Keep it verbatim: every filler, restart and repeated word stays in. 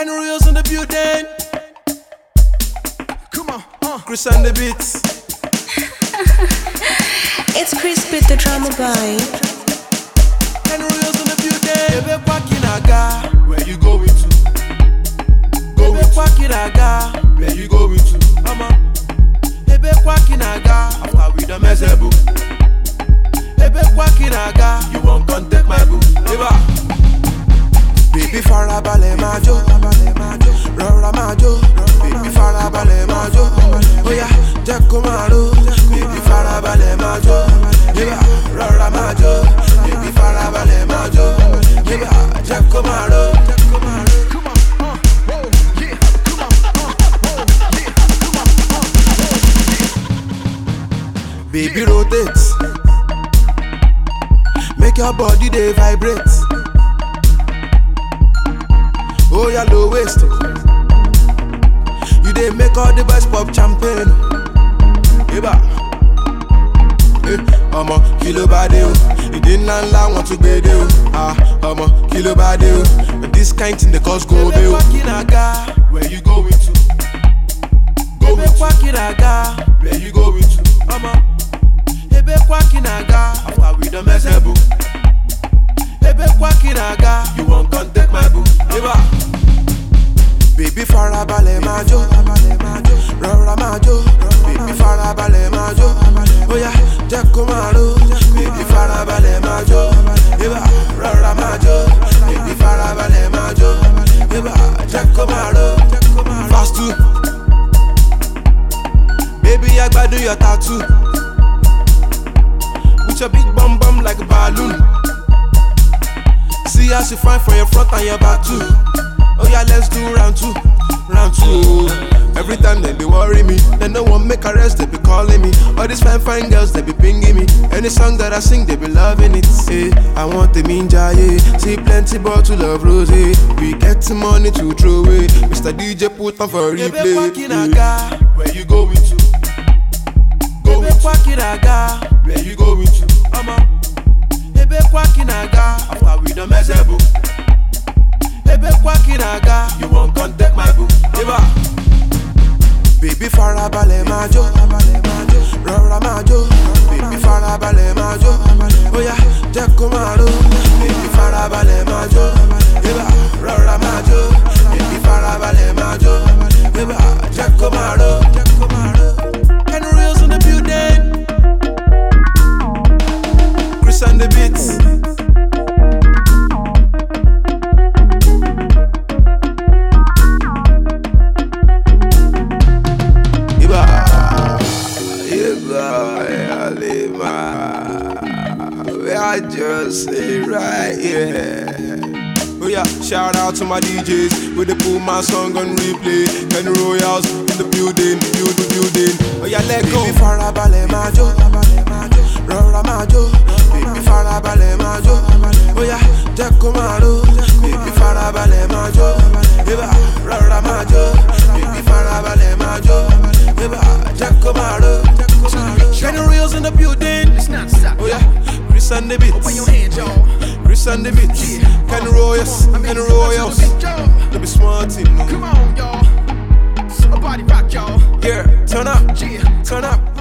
Ken Royals in the building. Come on, uh. Chris on the beats. It's Chris with the drama boy. Ken Royals in the building. Ebe Kwakinaga, where you going to? Go Ebe Kwakinaga, where you going to? Mama. Ebe Kwakinaga, after we done mess a boo. Ebe Kwakinaga, you won't contact my boo. Eba. Baby farabale majo, rora majo. Baby farabale majo, oya jeko maro. Baby farabale majo, yeba rora majo. Baby farabale majo, yeba jeko maro. Come on, uh, whoa, yeah, come on, uh, whoa, yeah, come on, uh, whoa, yeah. Baby rotate, make your body they vibrate. Oh, yeah, low waist. You dey make all the boys pop champagne. Eba, eh, ọmọ kilo bade o. Ìdí ńlá ńlá want to gbé dé o. Ah, ọmọ kilo bade o. This kind thing dey cause go be o. Ebe Kwakinaga, where you going to? Go Ebe Kwakinaga, where you going to? Ọmọ Ebe Kwakinaga, after we done mess up. Ebe Kwakinaga, you won't contact my boo. Eba. Baby farabale majo, rora majo. Baby farabale majo, oya jeko maro. Baby farabale majo, eba rora majo. Baby farabale majo, eba jeko maro. Fast two, baby agbado your tattoo. With your big bum bum like a balloon. See how she fine from your front and your back too. Oh yeah, let's do round two, round two. Every time they be worry me, they no one make a rest, they be calling me. All these fine fine girls, they be pinging me. Any song that I sing, they be loving it. Say, I want the minja, yeah. See plenty bottle of rose. We get some money to throw away. Mister D J put on for replay. Ebe Kwakinaga, where you going to? Go Ebe Kwakinaga, where you going to? Mama. Ebe Kwakinaga, after we done mess up. Ebe Kwakinaga, you won't contact my boo. Eba. Baby farabale majo, rora majo. Baby farabale majo, oya jeko maro. Baby farabale majo, eba rora majo. Baby farabale majo, eba jeko maro. Ken Royals in the building. Chris on the beats. I just say right, yeah. Oh yeah, shout out to my D Js with the pull my song on replay. Ken Royals in the building, building, building. Oh yeah, let go. Baby farabale majo, rora majo. Baby farabale majo, oh yeah, jeko maro. Baby farabale majo, eba rora majo. Baby farabale majo, eba jeko maro. Ken Royals in the building. It's not stop. Oh yeah. Chris on the beats. Open your hands, y'all. Chris on the beats. Yeah. Ken Royals, Ken Royals. Let me smart in. Come on, y'all. A body rock, y'all. Yeah, turn up, yeah, turn up.